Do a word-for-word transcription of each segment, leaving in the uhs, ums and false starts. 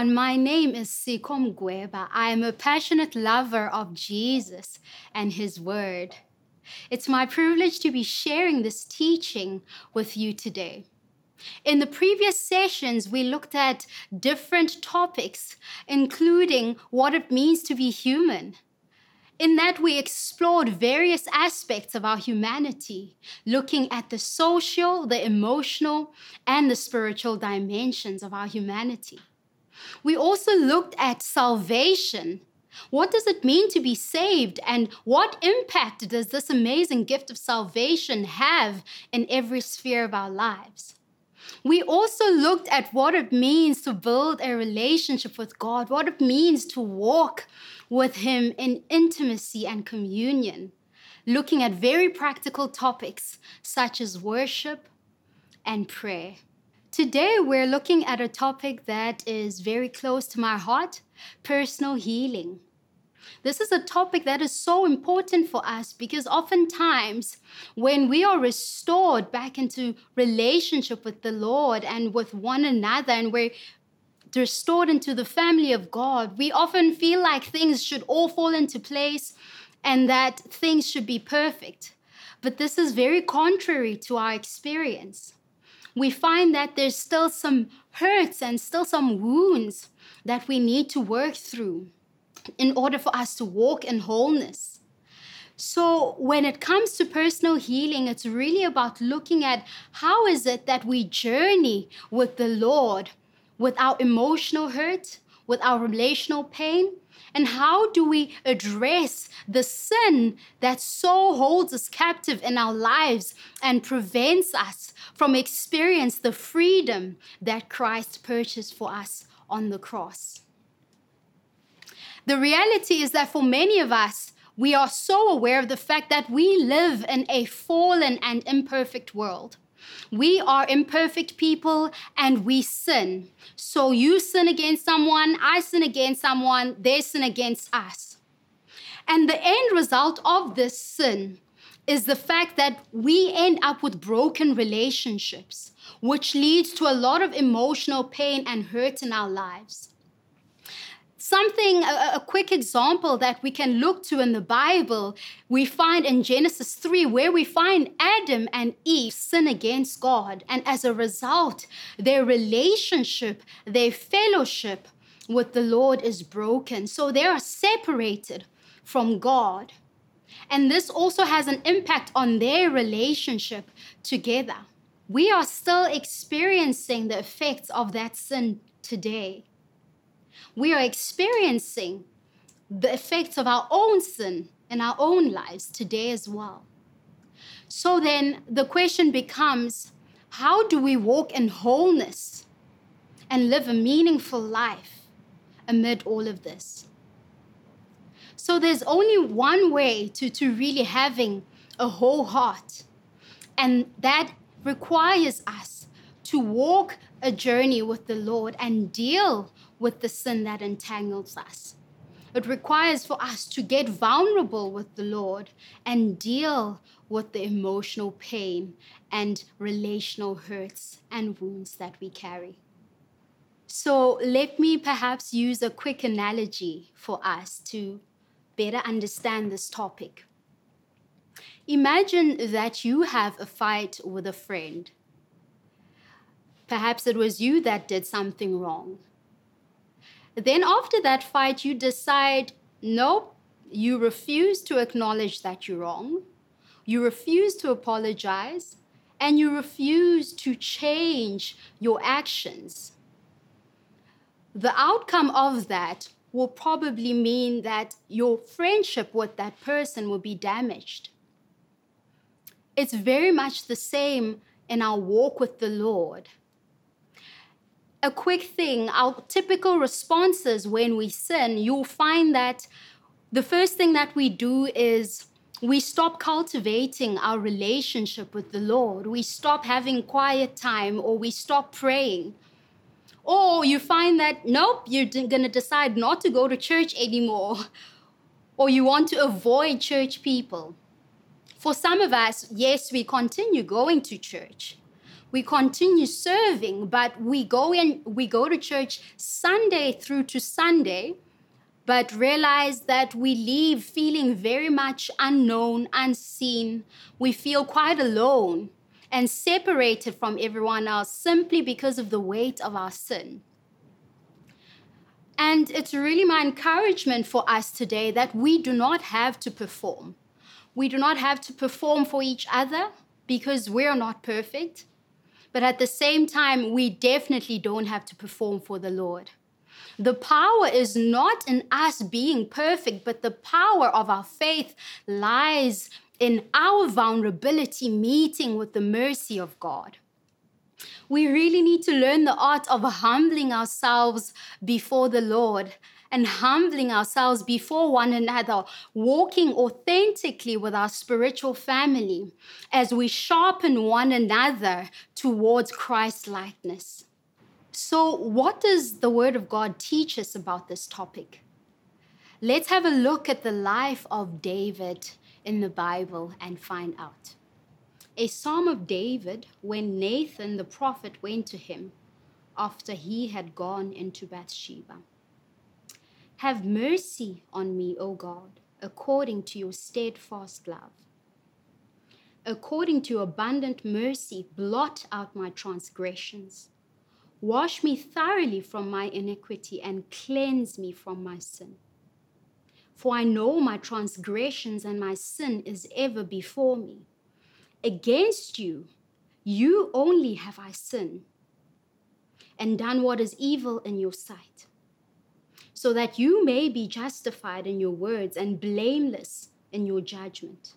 everyone, my name is Sikom Gweba. I am a passionate lover of Jesus and his word. It's my privilege to be sharing this teaching with you today. In the previous sessions, we looked at different topics, including what it means to be human. In that, we explored various aspects of our humanity, looking at the social, the emotional, and the spiritual dimensions of our humanity. We also looked at salvation. What does it mean to be saved, and what impact does this amazing gift of salvation have in every sphere of our lives? We also looked at what it means to build a relationship with God, what it means to walk with him in intimacy and communion, looking at very practical topics such as worship and prayer. Today, we're looking at a topic that is very close to my heart, personal healing. This is a topic that is so important for us because oftentimes when we are restored back into relationship with the Lord and with one another, and we're restored into the family of God, we often feel like things should all fall into place and that things should be perfect. But this is very contrary to our experience. We find that there's still some hurts and still some wounds that we need to work through in order for us to walk in wholeness. So when it comes to personal healing, it's really about looking at how is it that we journey with the Lord, with our emotional hurt, with our relational pain, and how do we address the sin that so holds us captive in our lives and prevents us from experiencing the freedom that Christ purchased for us on the cross. The reality is that for many of us, we are so aware of the fact that we live in a fallen and imperfect world. We are imperfect people and we sin. So you sin against someone, I sin against someone, they sin against us. And the end result of this sin is the fact that we end up with broken relationships, which leads to a lot of emotional pain and hurt in our lives. Something, a, a quick example that we can look to in the Bible, we find in Genesis three, where we find Adam and Eve sin against God. And as a result, their relationship, their fellowship with the Lord is broken. So they are separated from God. And this also has an impact on their relationship together. We are still experiencing the effects of that sin today. We are experiencing the effects of our own sin in our own lives today as well. So then the question becomes, how do we walk in wholeness and live a meaningful life amid all of this? So there's only one way to, to really having a whole heart, and that requires us to walk a journey with the Lord and deal with the sin that entangles us. It requires for us to get vulnerable with the Lord and deal with the emotional pain and relational hurts and wounds that we carry. So let me perhaps use a quick analogy for us to better understand this topic. Imagine that you have a fight with a friend. Perhaps it was you that did something wrong. Then after that fight, you decide, nope, you refuse to acknowledge that you're wrong. You refuse to apologize, and you refuse to change your actions. The outcome of that will probably mean that your friendship with that person will be damaged. It's very much the same in our walk with the Lord. A quick thing, our typical responses when we sin, you'll find that the first thing that we do is we stop cultivating our relationship with the Lord. We stop having quiet time, or we stop praying. Or you find that, nope, you're going to decide not to go to church anymore, or you want to avoid church people. For some of us, yes, we continue going to church, We continue serving, but we go in, we go to church Sunday through to Sunday, but realize that we leave feeling very much unknown, unseen. We feel quite alone and separated from everyone else simply because of the weight of our sin. And it's really my encouragement for us today that we do not have to perform. We do not have to perform for each other because we're not perfect. But at the same time, we definitely don't have to perform for the Lord. The power is not in us being perfect, but the power of our faith lies in our vulnerability meeting with the mercy of God. We really need to learn the art of humbling ourselves before the Lord and humbling ourselves before one another, walking authentically with our spiritual family as we sharpen one another towards Christ-likeness. So what does the Word of God teach us about this topic? Let's have a look at the life of David in the Bible and find out. A Psalm of David when Nathan the prophet went to him after he had gone into Bathsheba. Have mercy on me, O God, according to your steadfast love. According to your abundant mercy, blot out my transgressions. Wash me thoroughly from my iniquity and cleanse me from my sin. For I know my transgressions and my sin is ever before me. Against you, you only have I sinned and done what is evil in your sight, so that you may be justified in your words and blameless in your judgment.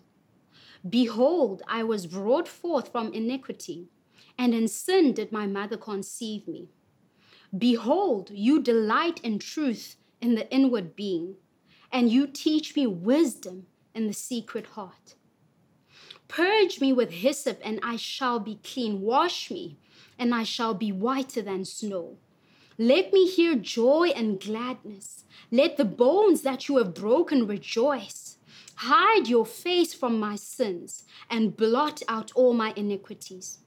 Behold, I was brought forth from iniquity, and in sin did my mother conceive me. Behold, you delight in truth in the inward being, and you teach me wisdom in the secret heart. Purge me with hyssop, and I shall be clean. Wash me, and I shall be whiter than snow. Let me hear joy and gladness. Let the bones that you have broken rejoice. Hide your face from my sins and blot out all my iniquities.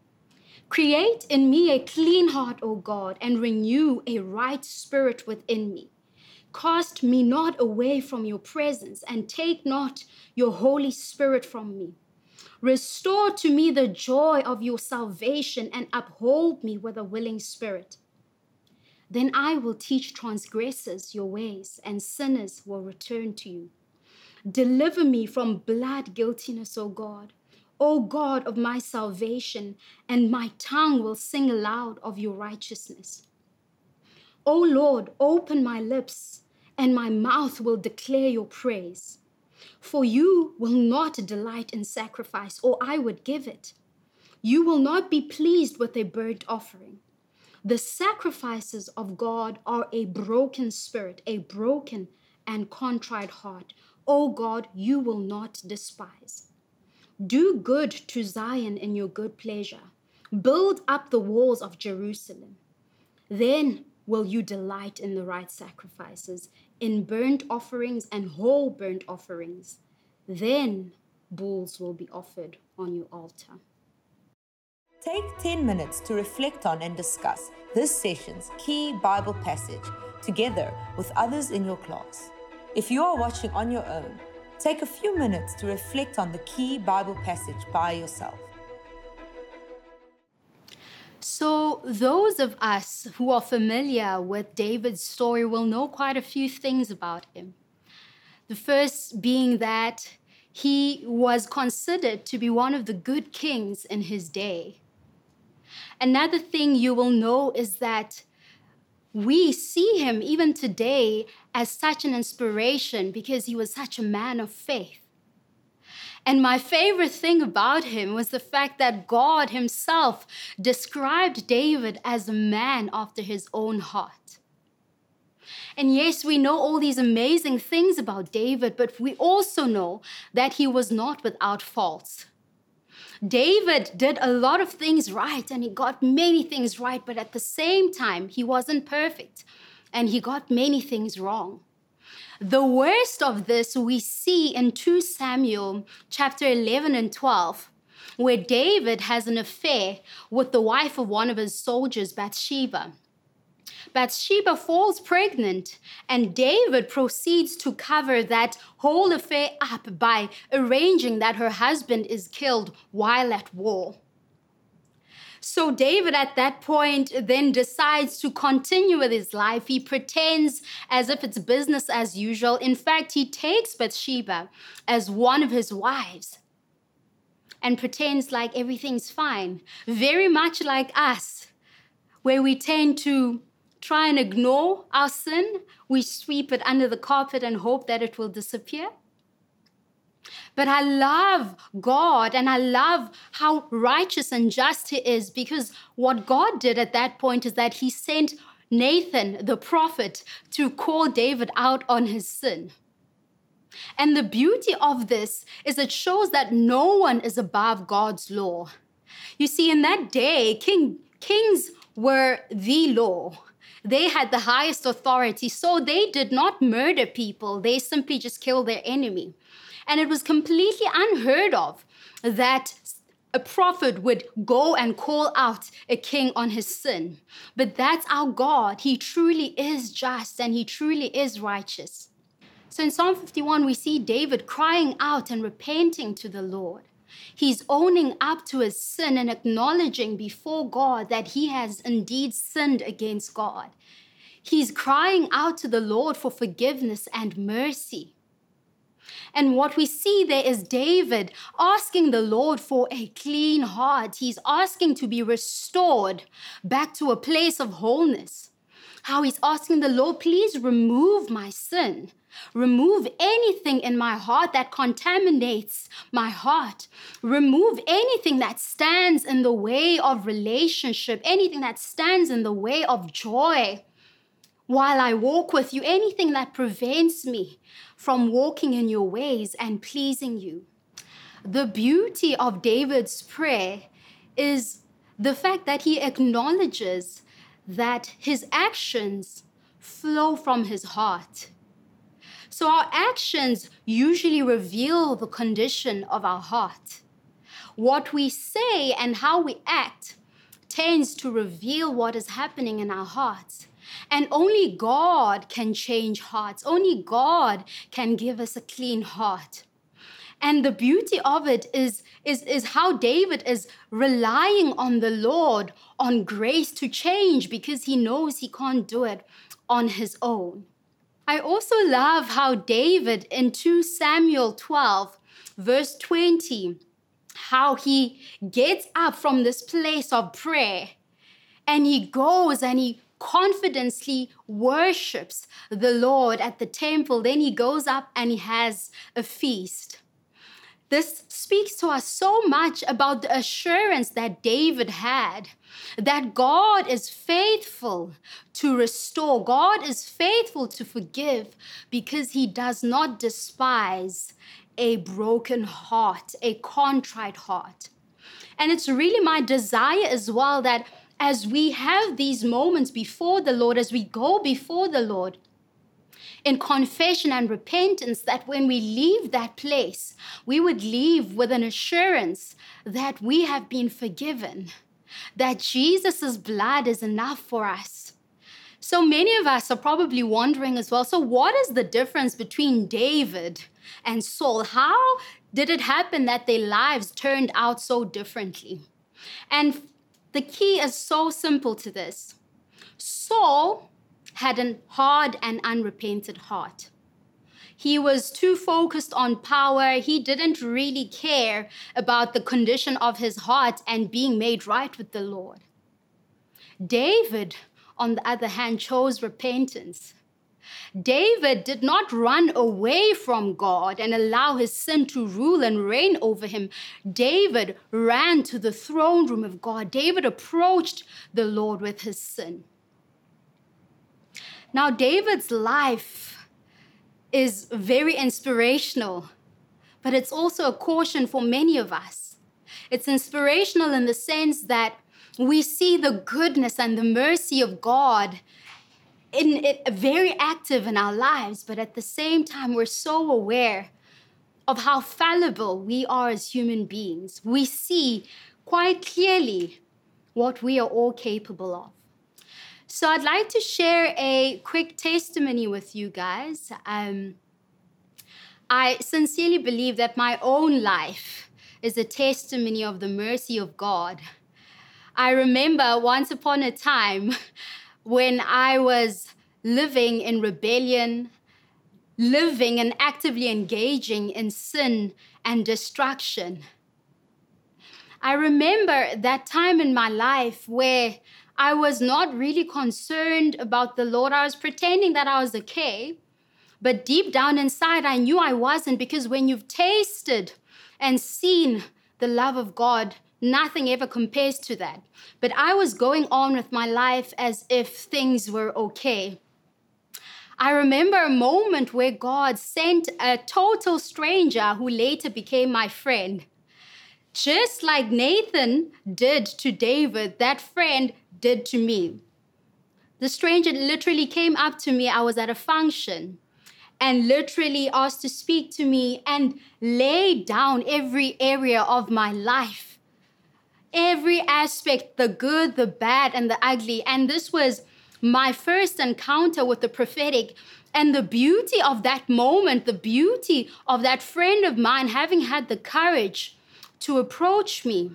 Create in me a clean heart, O God, and renew a right spirit within me. Cast me not away from your presence, and take not your Holy Spirit from me. Restore to me the joy of your salvation, and uphold me with a willing spirit. Then I will teach transgressors your ways, and sinners will return to you. Deliver me from blood guiltiness, O God, O God of my salvation, and my tongue will sing aloud of your righteousness. O Lord, open my lips, and my mouth will declare your praise. For you will not delight in sacrifice, or I would give it. You will not be pleased with a burnt offering. The sacrifices of God are a broken spirit, a broken and contrite heart. O God, you will not despise. Do good to Zion in your good pleasure. Build up the walls of Jerusalem. Then will you delight in the right sacrifices, in burnt offerings and whole burnt offerings. Then bulls will be offered on your altar. Take ten minutes to reflect on and discuss this session's key Bible passage together with others in your class. If you are watching on your own, take a few minutes to reflect on the key Bible passage by yourself. So those of us who are familiar with David's story will know quite a few things about him. The first being that he was considered to be one of the good kings in his day. Another thing you will know is that we see him even today as such an inspiration because he was such a man of faith. And my favorite thing about him was the fact that God himself described David as a man after his own heart. And yes, we know all these amazing things about David, but we also know that he was not without faults. David did a lot of things right, and he got many things right, but at the same time, he wasn't perfect, and he got many things wrong. The worst of this we see in Second Samuel chapter eleven and twelve, where David has an affair with the wife of one of his soldiers, Bathsheba. Bathsheba falls pregnant, and David proceeds to cover that whole affair up by arranging that her husband is killed while at war. So David at that point then decides to continue with his life. He pretends as if it's business as usual. In fact, he takes Bathsheba as one of his wives and pretends like everything's fine. Very much like us, where we tend to try and ignore our sin. We sweep it under the carpet and hope that it will disappear. But I love God, and I love how righteous and just he is, because what God did at that point is that he sent Nathan, the prophet, to call David out on his sin. And the beauty of this is it shows that no one is above God's law. You see, in that day, king, kings were the law. They had the highest authority, so they did not murder people. They simply just killed their enemy. And it was completely unheard of that a prophet would go and call out a king on his sin. But that's our God. He truly is just and he truly is righteous. So in Psalm fifty-one, we see David crying out and repenting to the Lord. He's owning up to his sin and acknowledging before God that he has indeed sinned against God. He's crying out to the Lord for forgiveness and mercy. And what we see there is David asking the Lord for a clean heart. He's asking to be restored back to a place of wholeness. How he's asking the Lord, please remove my sin. Remove anything in my heart that contaminates my heart. Remove anything that stands in the way of relationship, anything that stands in the way of joy while I walk with you, anything that prevents me from walking in your ways and pleasing you. The beauty of David's prayer is the fact that he acknowledges that his actions flow from his heart. So our actions usually reveal the condition of our heart. What we say and how we act tends to reveal what is happening in our hearts. And only God can change hearts. Only God can give us a clean heart. And the beauty of it is, is, is how David is relying on the Lord, on grace to change, because he knows he can't do it on his own. I also love how David in Second Samuel twelve, verse twenty, how he gets up from this place of prayer and he goes and he confidently worships the Lord at the temple. Then he goes up and he has a feast. This speaks to us so much about the assurance that David had, that God is faithful to restore. God is faithful to forgive, because he does not despise a broken heart, a contrite heart. And it's really my desire as well that as we have these moments before the Lord, as we go before the Lord in confession and repentance, that when we leave that place, we would leave with an assurance that we have been forgiven, that Jesus' blood is enough for us. So many of us are probably wondering as well, so what is the difference between David and Saul? How did it happen that their lives turned out so differently? And the key is so simple to this. Saul had a hard and unrepentant heart. He was too focused on power. He didn't really care about the condition of his heart and being made right with the Lord. David, on the other hand, chose repentance. David did not run away from God and allow his sin to rule and reign over him. David ran to the throne room of God. David approached the Lord with his sin. Now, David's life is very inspirational, but it's also a caution for many of us. It's inspirational in the sense that we see the goodness and the mercy of God in it very active in our lives, but at the same time, we're so aware of how fallible we are as human beings, we see quite clearly what we are all capable of. So I'd like to share a quick testimony with you guys. Um, I sincerely believe that my own life is a testimony of the mercy of God. I remember once upon a time when I was living in rebellion, living and actively engaging in sin and destruction. I remember that time in my life where I was not really concerned about the Lord. I was pretending that I was okay, but deep down inside, I knew I wasn't, because when you've tasted and seen the love of God, nothing ever compares to that. But I was going on with my life as if things were okay. I remember a moment where God sent a total stranger who later became my friend. Just like Nathan did to David, that friend did to me. The stranger literally came up to me. I was at a function and literally asked to speak to me and laid down every area of my life, every aspect, the good, the bad, and the ugly. And this was my first encounter with the prophetic. And the beauty of that moment, the beauty of that friend of mine having had the courage to approach me,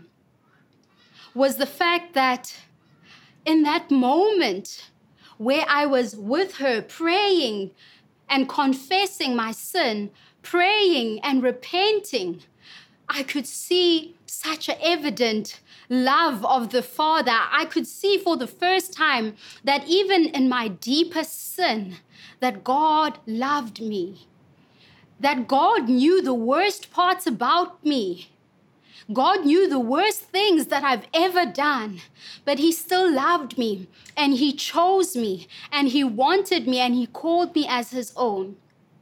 was the fact that in that moment where I was with her praying and confessing my sin, praying and repenting, I could see such an evident love of the Father. I could see for the first time that even in my deepest sin, that God loved me, that God knew the worst parts about me. God knew the worst things that I've ever done, but he still loved me, and he chose me, and he wanted me, and he called me as his own.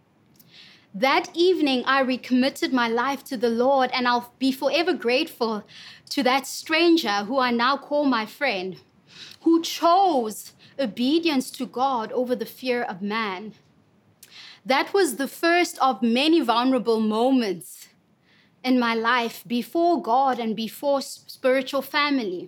That evening, I recommitted my life to the Lord, and I'll be forever grateful to that stranger who I now call my friend, who chose obedience to God over the fear of man. That was the first of many vulnerable moments in my life before God and before spiritual family.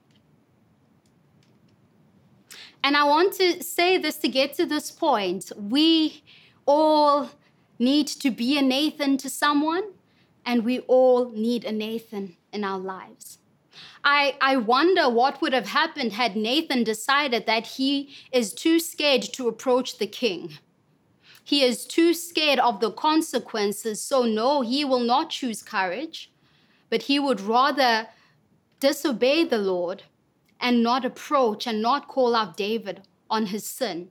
And I want to say this to get to this point. We all need to be a Nathan to someone, and we all need a Nathan in our lives. I, I wonder what would have happened had Nathan decided that he is too scared to approach the king. He is too scared of the consequences, so no, he will not choose courage, but he would rather disobey the Lord and not approach and not call out David on his sin.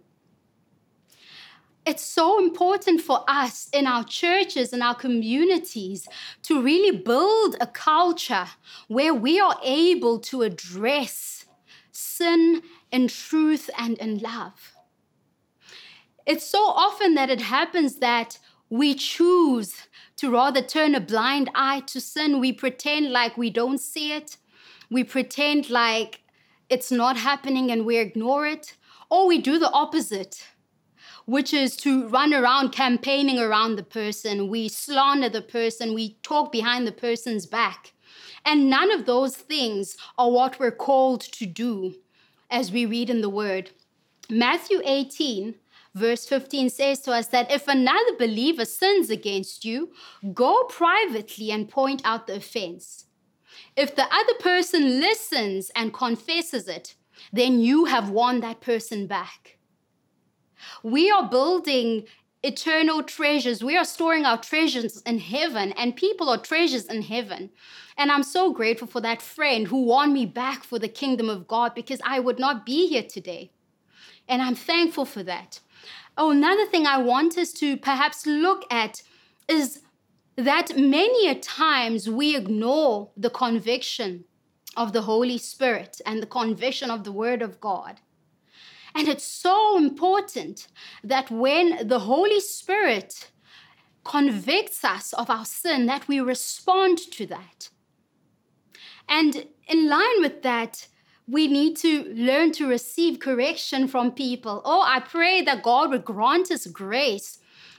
It's so important for us in our churches and our communities to really build a culture where we are able to address sin in truth and in love. It's so often that it happens that we choose to rather turn a blind eye to sin. We pretend like we don't see it. We pretend like it's not happening and we ignore it. Or we do the opposite, which is to run around campaigning around the person. We slander the person. We talk behind the person's back. And none of those things are what we're called to do as we read in the Word. Matthew eighteen, verse fifteen says to us that if another believer sins against you, go privately and point out the offense. If the other person listens and confesses it, then you have won that person back. We are building eternal treasures. We are storing our treasures in heaven, and people are treasures in heaven. And I'm so grateful for that friend who won me back for the kingdom of God, because I would not be here today. And I'm thankful for that. Oh, another thing I want us to perhaps look at is that many a times we ignore the conviction of the Holy Spirit and the conviction of the Word of God. And it's so important that when the Holy Spirit convicts us of our sin, that we respond to that. And in line with that, we need to learn to receive correction from people. Oh, I pray that God would grant us grace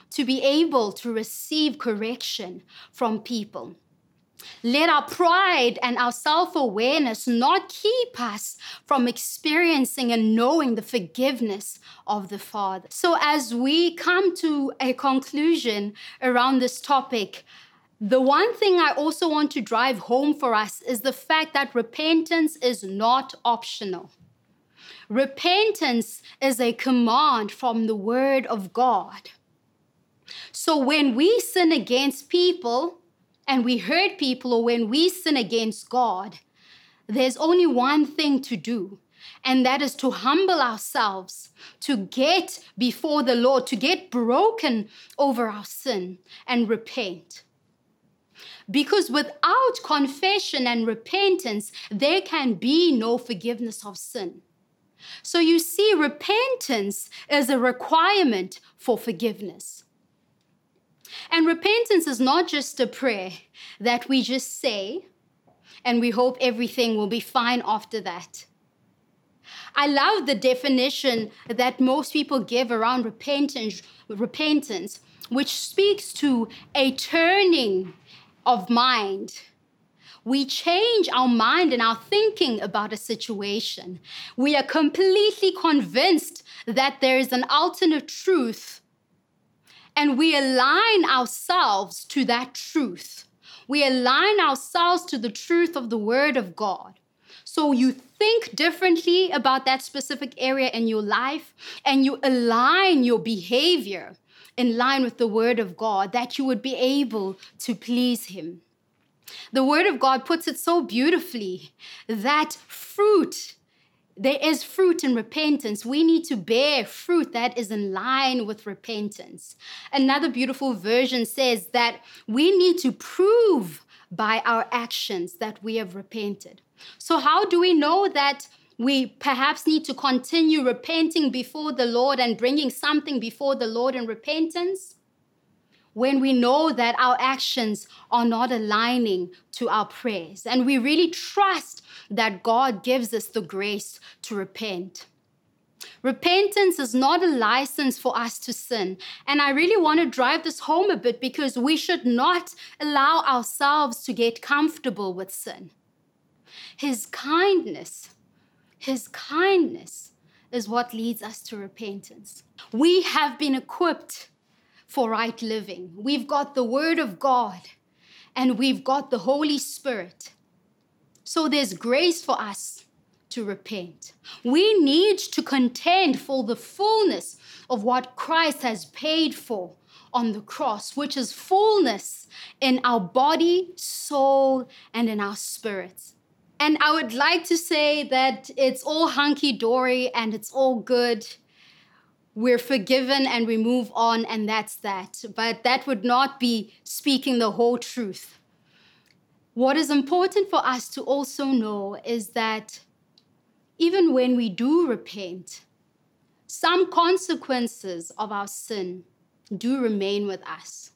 to be able to receive correction from people. Let our pride and our self-awareness not keep us from experiencing and knowing the forgiveness of the Father. So as we come to a conclusion around this topic, the one thing I also want to drive home for us is the fact that repentance is not optional. Repentance is a command from the Word of God. So when we sin against people and we hurt people, or when we sin against God, there's only one thing to do, and that is to humble ourselves, to get before the Lord, to get broken over our sin and repent. Because without confession and repentance, there can be no forgiveness of sin. So you see, repentance is a requirement for forgiveness. And repentance is not just a prayer that we just say and we hope everything will be fine after that. I love the definition that most people give around repentance, repentance, which speaks to a turning of mind. We change our mind and our thinking about a situation. We are completely convinced that there is an alternate truth, and we align ourselves to that truth. We align ourselves to the truth of the Word of God. So you think differently about that specific area in your life, and you align your behavior in line with the Word of God, that you would be able to please Him. The Word of God puts it so beautifully that fruit, there is fruit in repentance. We need to bear fruit that is in line with repentance. Another beautiful version says that we need to prove by our actions that we have repented. So how do we know that we perhaps need to continue repenting before the Lord and bringing something before the Lord in repentance? When we know that our actions are not aligning to our prayers, and we really trust that God gives us the grace to repent. Repentance is not a license for us to sin. And I really want to drive this home a bit, because we should not allow ourselves to get comfortable with sin. His kindness, His kindness is what leads us to repentance. We have been equipped for right living. We've got the Word of God, and we've got the Holy Spirit. So there's grace for us to repent. We need to contend for the fullness of what Christ has paid for on the cross, which is fullness in our body, soul, and in our spirits. And I would like to say that it's all hunky-dory and it's all good. We're forgiven and we move on, and that's that. But that would not be speaking the whole truth. What is important for us to also know is that even when we do repent, some consequences of our sin do remain with us.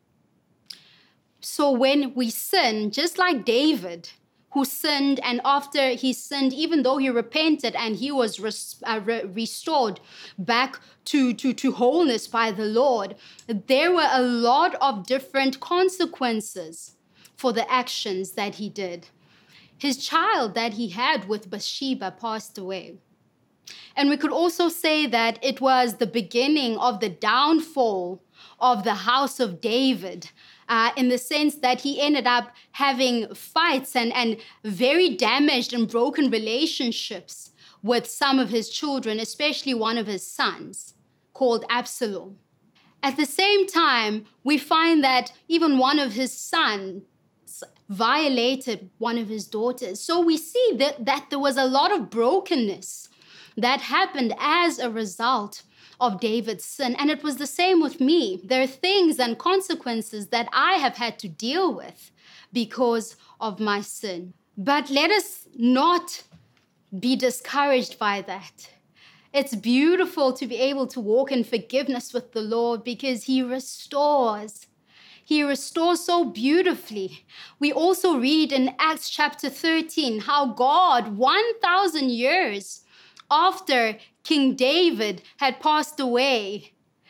So when we sin, just like David, who sinned, and after he sinned, even though he repented and he was res- uh, re- restored back to, to, to wholeness by the Lord, there were a lot of different consequences for the actions that he did. His child that he had with Bathsheba passed away. And we could also say that it was the beginning of the downfall of the house of David, uh, in the sense that he ended up having fights and, and very damaged and broken relationships with some of his children, especially one of his sons called Absalom. At the same time, we find that even one of his sons violated one of his daughters. So we see that, that there was a lot of brokenness that happened as a result of David's sin. And it was the same with me. There are things and consequences that I have had to deal with because of my sin. But let us not be discouraged by that. It's beautiful to be able to walk in forgiveness with the Lord, because He restores. He restores so beautifully. We also read in Acts chapter thirteen how God, one thousand years after King David had passed away,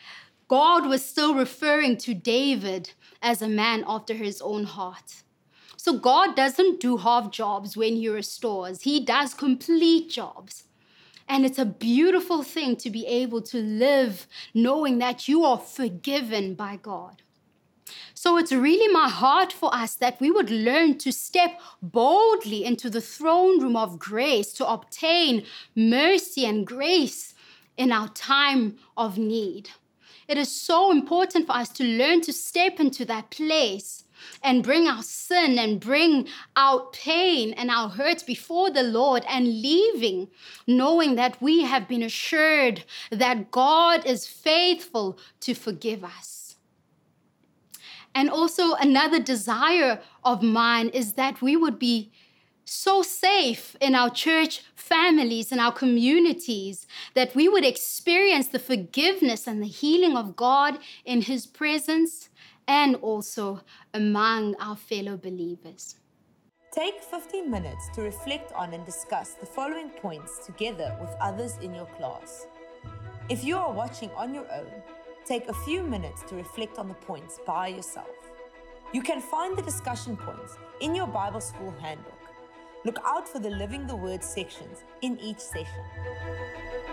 God was still referring to David as a man after his own heart. So God doesn't do half jobs when he restores. He does complete jobs. And it's a beautiful thing to be able to live knowing that you are forgiven by God. So it's really my heart for us that we would learn to step boldly into the throne room of grace to obtain mercy and grace in our time of need. It is so important for us to learn to step into that place and bring our sin and bring our pain and our hurts before the Lord and leaving, knowing that we have been assured that God is faithful to forgive us. And also another desire of mine is that we would be so safe in our church families and our communities, that we would experience the forgiveness and the healing of God in his presence and also among our fellow believers. Take fifteen minutes to reflect on and discuss the following points together with others in your class. If you are watching on your own, take a few minutes to reflect on the points by yourself. You can find the discussion points in your Bible School handbook. Look out for the Living the Word sections in each session.